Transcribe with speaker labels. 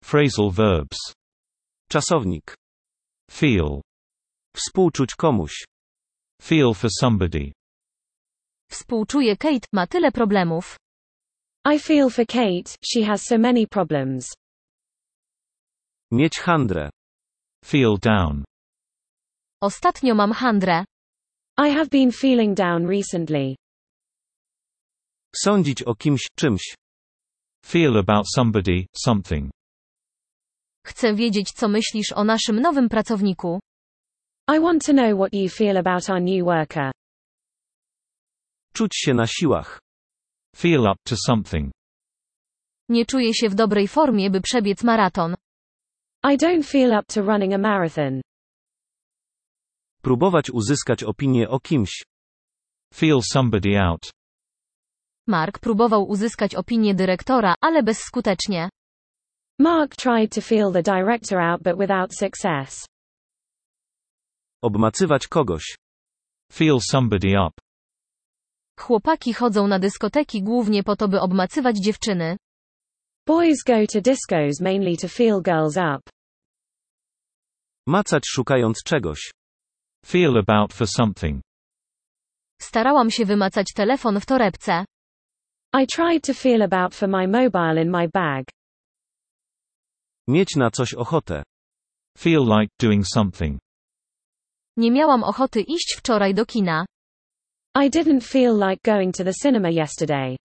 Speaker 1: Phrasal verbs.
Speaker 2: Czasownik.
Speaker 1: Feel.
Speaker 2: Współczuć komuś.
Speaker 1: Feel for somebody.
Speaker 3: Współczuję Kate, ma tyle problemów.
Speaker 4: I feel for Kate, she has so many problems.
Speaker 2: Mieć handrę.
Speaker 1: Feel down.
Speaker 3: Ostatnio mam handrę.
Speaker 4: I have been feeling down recently.
Speaker 2: Sądzić o kimś, czymś.
Speaker 1: Feel about somebody, something.
Speaker 3: Chcę wiedzieć, co myślisz o naszym nowym pracowniku.
Speaker 4: I want to know what you feel about our new worker.
Speaker 2: Czuć się na siłach.
Speaker 1: Feel up to something.
Speaker 3: Nie czuję się w dobrej formie, by przebiec maraton.
Speaker 4: I don't feel up to running a marathon.
Speaker 2: Próbować uzyskać opinię o kimś.
Speaker 1: Feel somebody out.
Speaker 3: Mark próbował uzyskać opinię dyrektora, ale bezskutecznie.
Speaker 4: Mark tried to feel the director out but without success.
Speaker 2: Obmacywać kogoś.
Speaker 1: Feel somebody up.
Speaker 3: Chłopaki chodzą na dyskoteki głównie po to, by obmacywać dziewczyny.
Speaker 4: Boys go to discos mainly to feel girls up.
Speaker 2: Macać szukając czegoś.
Speaker 1: Feel about for something.
Speaker 3: Starałam się wymacać telefon w torebce.
Speaker 4: I tried to feel about for my mobile in my bag.
Speaker 2: Mieć na coś ochotę.
Speaker 1: Feel like doing something.
Speaker 3: Nie miałam ochoty iść wczoraj do kina.
Speaker 4: I didn't feel like going to the cinema yesterday.